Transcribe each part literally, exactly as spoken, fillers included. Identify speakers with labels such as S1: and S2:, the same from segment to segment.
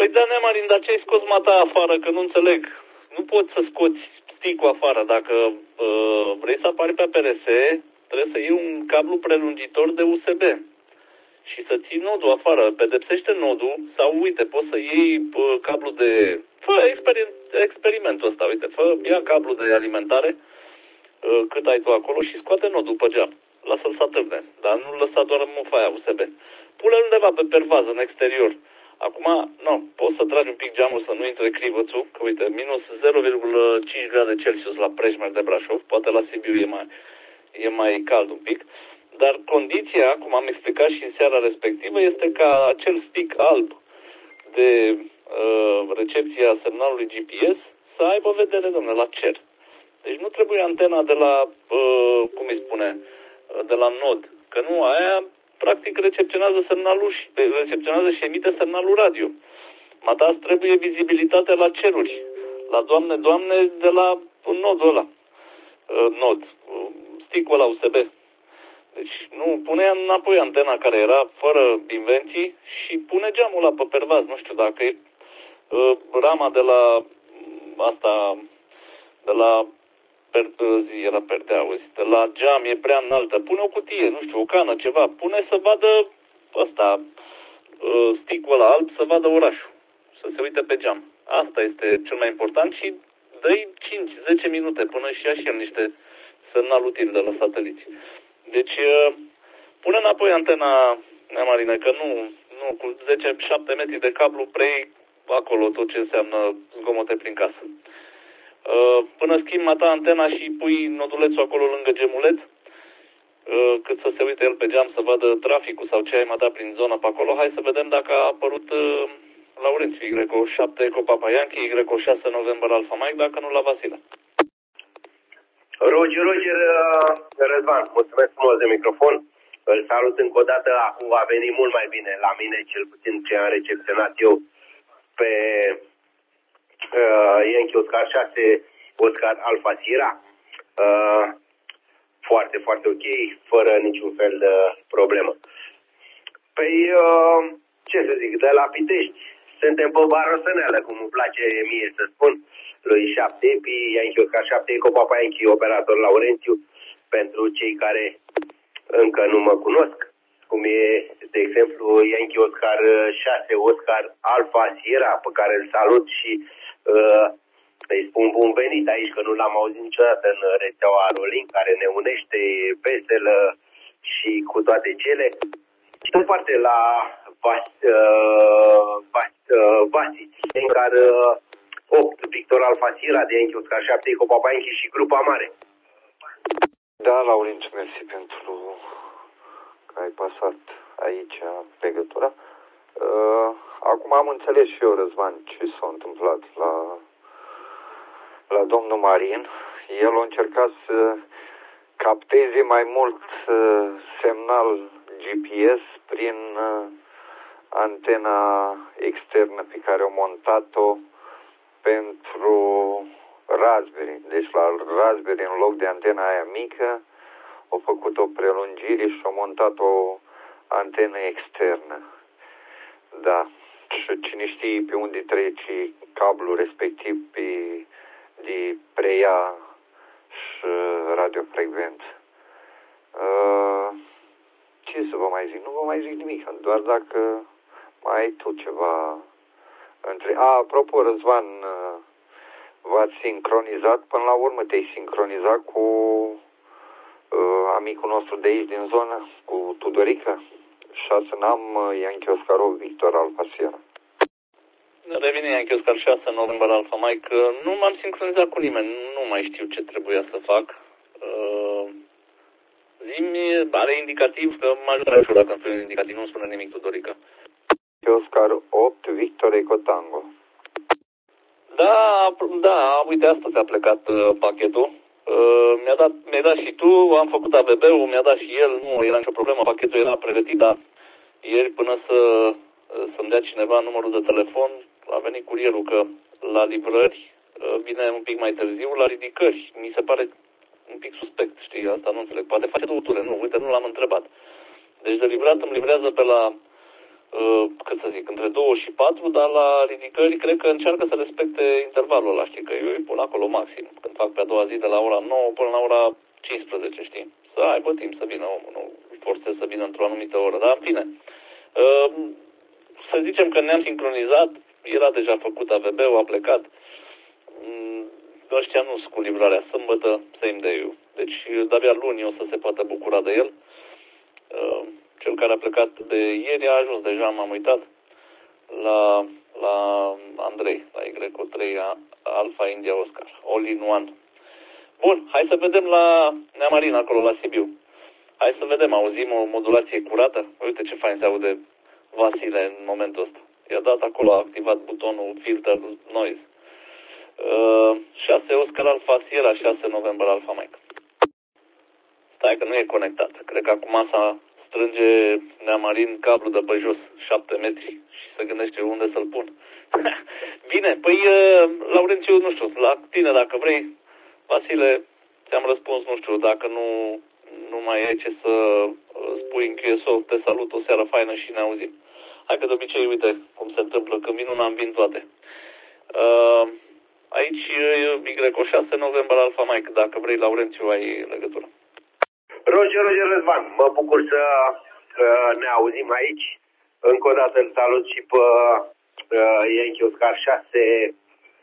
S1: Păi da, Neamarin, dar ce-ai scos mata afară? Că nu înțeleg. Nu poți să scoți sticul afară. Dacă uh, vrei să apari pe A P R S, trebuie să iei un cablu prelungitor de U S B. Și să ții nodul afară. Pedepsește nodul sau, uite, poți să iei uh, cablu de... Fă experiment, experimentul ăsta, uite. Fă, ia cablu de alimentare uh, cât ai tu acolo și scoate nodul pe geam. Lasă-l să atârne. Dar nu lăsa doar mufaia U S B. Pune-l undeva pe pervază, în exterior. Acum, nu, poți să tragi un pic geamul să nu intre crivățul, că uite, minus zero virgulă cinci grade Celsius la Preșmer de Brașov, poate la Sibiu e mai, e mai cald un pic, dar condiția, cum am explicat și în seara respectivă, este ca acel stick alb de uh, recepție a semnalului G P S să aibă vedere, domnule, la cer. Deci nu trebuie antena de la, uh, cum îi spune, de la nod, că nu, aia practic recepționează semnalul și, recepționează și emite semnalul radio. Mata îți trebuie vizibilitate la ceruri. La Doamne, Doamne, de la nodul ăla. Nod. Stick-ul ăla U S B. Deci, nu, pune înapoi antena care era, fără invenții, și pune geamul ăla pe pervaz. Nu știu dacă e uh, rama de la asta, de la per, zi, era perdea, auzi, de la geam e prea înaltă. Pune o cutie, nu știu, o cană, ceva. Pune să vadă ăsta, uh, stick-ul ăla alb, să vadă orașul. Să se uite pe geam. Asta este cel mai important și dă-i cinci zece minute până și ia și el niște semnal util de la sateliți. Deci, pune înapoi antena, Neamarine, că nu, nu, cu zece șapte metri de cablu preiei acolo tot ce înseamnă zgomote prin casă. Până schimbi mata antena și pui nodulețul acolo lângă gemuleț, cât să se uite el pe geam să vadă traficul sau ce ai mata prin zona pe acolo, hai să vedem dacă a apărut Laurențiu, Y O șapte Eco Papa Yankee, Y O șase November Alpha Mike, dacă nu la Vasile.
S2: Roger, Roger, Răzvan, mulțumesc frumos de microfon. Îl salut încă o dată, acum a venit mult mai bine la mine, cel puțin ce am recepționat eu pe uh, Yankee Oscar șase, Oscar Alpha Sierra. Uh, foarte, foarte ok, fără niciun fel de problemă. Păi, uh, ce să zic, de la Pitești, suntem pe barosăneală, cum îmi place mie să spun, lui șapte Epi, Yankee Oscar șapte, Eco Papa Yankee, operator Laurențiu, pentru cei care încă nu mă cunosc, cum e, de exemplu, Yankee Oscar șase, Oscar Alpha Sierra, pe care îl salut și uh, îi spun bun venit aici, că nu l-am auzit niciodată în rețeaua Rolin, care ne unește veselă și cu toate cele. Și în parte la Vas, uh, Vas, uh, Vasi, în care uh, opt Victor Alpha Sierra de Yankee Oscar șapte, Eco Papa Yankee și grupa mare.
S3: Da, Laurențiu, mersi pentru că ai pasat aici legătura. Uh, acum am înțeles și eu, Răzvan, ce s-a întâmplat la, la domnul Marin. El a încercat să capteze mai mult uh, semnal G P S prin uh, antena externă pe care au montat-o pentru Raspberry. Deci la Raspberry, în loc de antena aia mică, au făcut o prelungire și au montat o antenă externă. Da. Și cine știe pe unde trece cablul respectiv pe, de preia și radiofrecvență. Uh, ce să vă mai zic? Nu vă mai zic nimic. Doar dacă mai ai tu ceva între... A, apropo, Răzvan, v-ați sincronizat, până la urmă te-ai sincronizat cu uh, amicul nostru de aici din zonă, cu Tudorica, șase N-am, Yankee Oscar opt, Victor Alpha Sierra.
S1: Revine Yankee Oscar șase, November Alpha Mike. Nu m-am sincronizat cu nimeni, nu mai știu ce trebuia să fac. Uh, zi-mi, are indicativ, că mă ajută ușor dacă îmi spune indicativ, nu spune nimic Tudorica.
S3: Oscar opt, Victor Eco Tango.
S1: Da, da, uite, astăzi a plecat uh, pachetul. Uh, mi-a dat, mi-ai dat și tu, am făcut A B B-ul, mi-a dat și el, nu era nicio problemă, pachetul era pregătit, dar ieri până să, uh, să-mi dea cineva numărul de telefon, a venit curierul că la livrări uh, vine un pic mai târziu, la ridicări. Mi se pare un pic suspect, știi, asta nu înțeleg. Poate face două ture, nu, uite, nu l-am întrebat. Deci de livrat îmi livrează pe la uh, cât să zic, între două și patru, dar la ridicări cred că încearcă să respecte intervalul ăla, știi, că eu îi pun acolo maxim. Când fac pe a doua zi de la ora nouă până la ora cincisprezece, știi? Să aibă timp să vină omul, nu forțez să vină într-o anumită oră, dar în fine. Uh, să zicem că ne-am sincronizat, era deja făcut A V B-ul, a plecat. Mm, ăștia nu sunt cu livrarea sâmbătă, same day-ul. Deci de-abia luni o să se poată bucura de el. Uh, cel care a plecat de ieri a ajuns deja, m-am uitat, la, la Andrei, la Y O trei Alpha India Oscar, all in one. Bun, hai să vedem la Neamarin, acolo, la Sibiu. Hai să vedem, auzim o modulație curată? Uite ce fain se aude Vasile în momentul ăsta. I-a dat acolo, a activat butonul Filter Noise. Uh, șase Oscar Alpha Sierra, șase November Alpha Mike. Stai că nu e conectat. Cred că acum s-a strânge Neamarin cablu de pe jos, șapte metri, și se gândește unde să-l pun. Bine, păi, uh, Laurențiu, nu știu, la tine dacă vrei, Vasile, ți-am răspuns, nu știu, dacă nu, nu mai ai ce să spui în Q S O, te salut, o seară faină și ne auzim. Hai că de obicei, uite cum se întâmplă, când vin una, îmi vin toate. Uh, aici Y O șase November Alpha Mike, dacă vrei, Laurențiu, ai legătură.
S2: Roger, Roger Răzvan, mă bucur să uh, ne auzim aici. Încă o dată îl salut și pe uh, Yankee Oscar șase,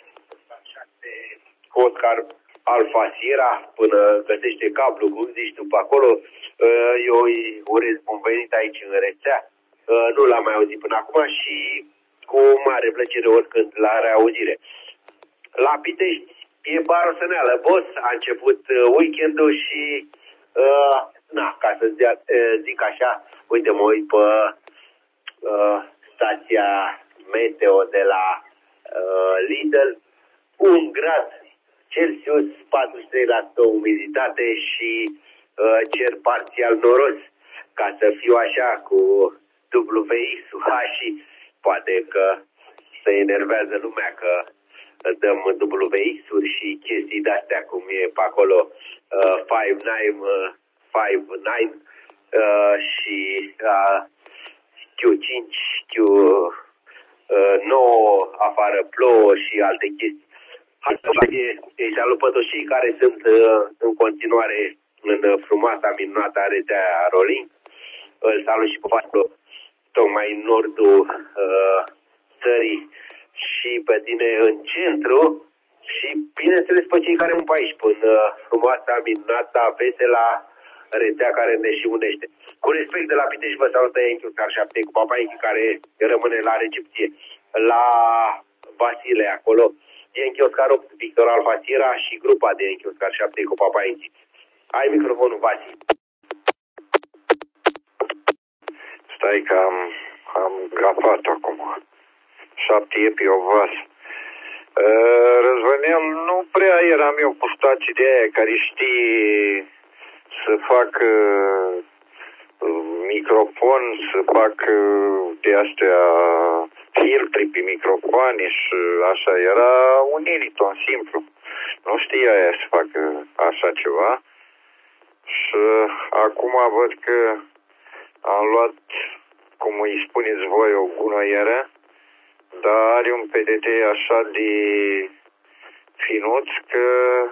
S2: Oscar Alpha Sierra, până găsește cablu, cum zici tu pe acolo. Uh, eu îi urez bun venit aici în rețea. Uh, nu l-am mai auzit până acum și cu mare plăcere oricând la reauzire. La Pitești e barosăneală, boss, a început uh, weekendul și uh, na, ca să zic, uh, zic așa, uite, mă uit pe uh, stația meteo de la uh, Lidl, un grad Celsius, patruzeci și trei la sută umiditate și uh, cer parțial noros, ca să fiu așa cu W X-ul H și poate că se enervează lumea că dăm W X-uri și chestii de-astea cum e pe acolo uh, cinci nouă și uh, Q cinci, Q nouă, afară plouă și alte chestii. Îi salut pe toți cei care sunt uh, în continuare în frumoasa, minunată rețea Rolling. Îl salut și pe faptul tocmai în nordul uh, țării și pe tine în centru și, bineînțeles, pe cei care îmi pe aici, până frumoasa, minunata, vesela rețea care ne și unește. Cu respect de la Pitești, vă salută Yankee Oscar șapte cu Papa Yankee, care rămâne la recepție. La Vasile, acolo, Yankee Oscar opt, Victor Alpha Sierra și grupa de Yankee Oscar șapte cu Papa Yankee. Ai microfonul, Vasi.
S3: Stai că am, am grafat acum. Șapte epi o vas. Uh, Răzvănel, nu prea eram eu cu stații de aia care știi să fac uh, microfon, să fac uh, de astea filtri pe microfoane și așa. Era un Iriton simplu. Nu știa aia să facă așa ceva. Și uh, acum văd că am luat, cum îi spuneți voi, o gunoieră, dar are un P D T așa de finuț că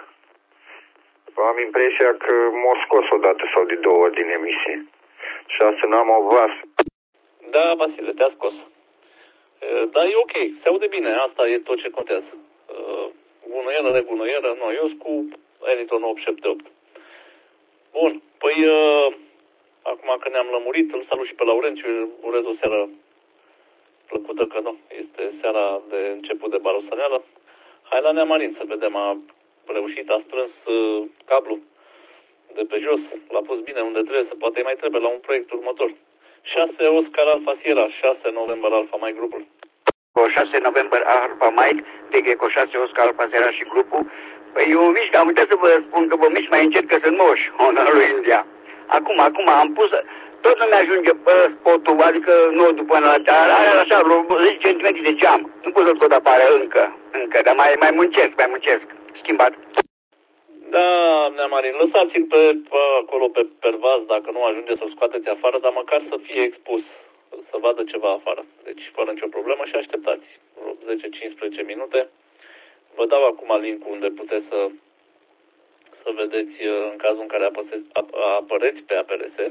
S3: am impresia că m-o scos o dată sau de două ori din emisie. Și asta n-am o vas.
S1: Da, Vasile, te-a scos. Dar e ok, se aude bine, asta e tot ce contează. Gunoieră, negunoieră, nu, eu sunt cu Eniton opt șapte opt. Bun, păi acum că ne-am lămurit, îl salut și pe Laurențiu, urez o seară plăcută, că nu, este seara de început de barosăneală. Hai la Neamarin să vedem, a reușit, a strâns uh, cablu de pe jos, l-a pus bine unde trebuie, să poate mai trebuie la un proiect următor. șase Oscar Alpha Sierra, șase November Alpha Mike grupul.
S4: Cu șase November Alpha Mike, de cu șase Oscar Alpha Sierra și grupul. Păi eu mișc, am uitat să vă spun că vă mișc mai încet că sunt moși, ona lui India. Acum, acum am pus, tot nu mi-ajunge pe spotul, adică nodul până la ceară, are așa vreo zece centimetri de geam. Nu pot să-l tot apare încă, încă, dar mai, mai muncesc, mai muncesc. Schimbat.
S1: Da, Neamarin, lăsați-l pe, pe acolo pe pervaz dacă nu ajunge să-l scoateți afară, dar măcar să fie expus să vadă ceva afară. Deci fără nicio problemă și așteptați zece cincisprezece minute. Vă dau acum link-ul unde puteți să, să vedeți în cazul în care apăseți, ap, apăreți pe A P R S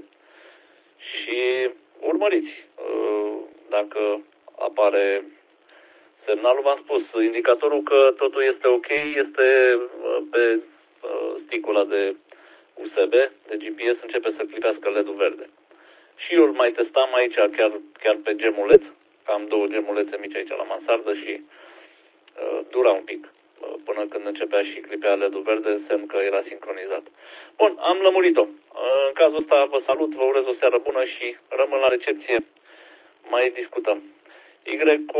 S1: și urmăriți. Dacă apare semnalul, v-am spus, indicatorul că totul este ok este pe sticul ăla de U S B, de G P S, începe să clipească L E D-ul verde. Și eu îl mai testam aici, chiar, chiar pe gemuleț, am două gemulețe mici aici la mansardă și uh, dura un pic uh, până când începea și clipea L E D-ul verde, semn că era sincronizat. Bun, am lămurit-o. Uh, în cazul ăsta vă salut, vă urez o seară bună și rămân la recepție. Mai discutăm. Y cu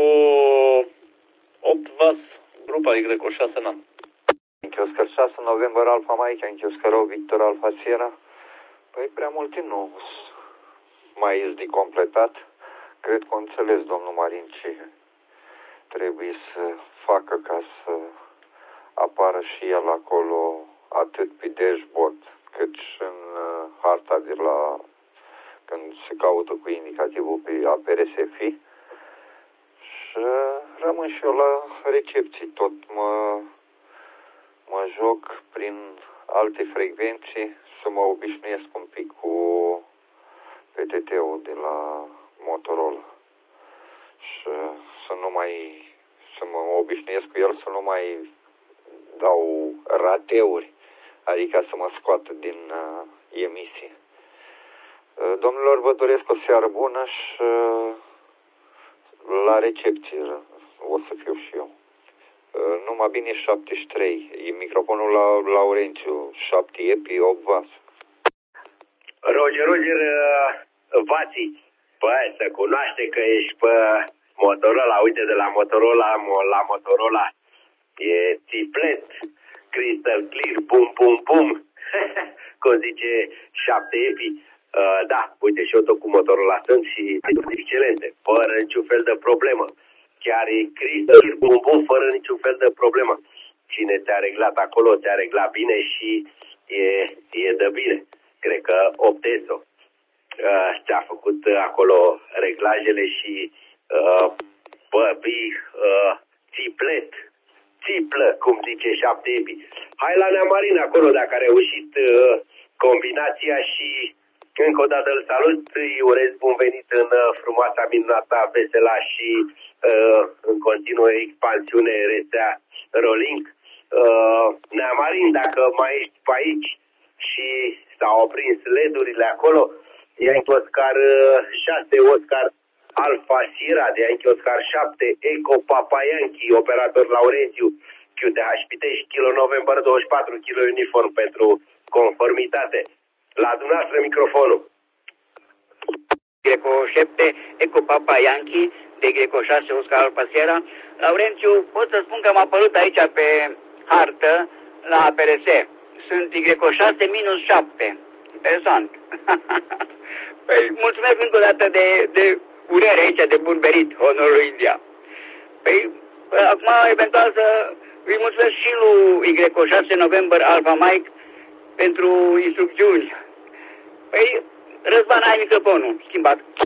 S1: opt V A S, grupa Y cu șase N A M.
S3: Oscar șase, November Alpha Mike, Oscar opt, Victor Alpha Sierra. Păi prea multe nu mai este de completat. Cred că o înțeles domnul Marin ce trebuie să facă ca să apară și el acolo atât pe dashboard cât și în harta de la când se caută cu indicativul pe A P R S F I. Și rămân și eu la recepții. Tot mă, mă joc prin alte frecvenții să mă obișnuiesc un pic cu P T T-ul de la Motorola. Și să nu mai, să mă obișnuiesc cu el, să nu mai dau rateuri, adică să mă scoată din uh, emisie. Uh, domnilor, vă doresc o seară bună și uh, la recepție o să fiu și eu. Uh, numai bine șaptezeci și trei, e microfonul la Laurențiu, șapte epi, opt V A S.
S2: Roger, Roger, uh, Vații, băi, să cunoaște că ești pe Motorola, uite de la Motorola la Motorola, e triplet, crystal clear, pum, pum, pum, cum zice șapte epi. Uh, da, uite și eu tot cu Motorola sunt și excelente, fără niciun fel de problemă. Chiar e crystal clear, pum, pum, fără niciun fel de problemă. Cine te-a reglat acolo, te-a reglat bine și e, e de bine. Cred că opt S O uh, ți-a făcut acolo reglajele și uh, bă, bi, uh, triplet, triplă, cum zice șapte epi. Hai la Neamarin acolo dacă a reușit uh, combinația și încă o dată îl salut, îi urez bun venit în uh, frumoasa, minunata, vesela și uh, în continuă expansiune rețea Rolink. Uh, Neamarin, dacă mai ești pe aici și s-au oprins L E D-urile acolo, Yankee Oscar șase, Oscar Alpha Sierra, de Yankee Oscar șapte, Eco Papa Yankee, operator Laurențiu, Q T H Pitești, Kilo November douăzeci și patru, Kilo Uniform pentru conformitate. La dumneavoastră microfonul.
S4: Greco șapte, Eco Papa Yankee, de Greco șase, Oscar Alpha Sierra. Laurențiu, pot să spun că am apărut aici pe hartă la A P R S. Sunt Y șase minus șapte. Interesant. Păi, mulțumesc încă o dată de, de urere aici, de bun venit, onorul India. Păi, acum, eventual, să îi mulțumesc și lui Y șase November Alpha Mike pentru instrucțiuni. Păi, Răzvan, ai microfonul schimbat.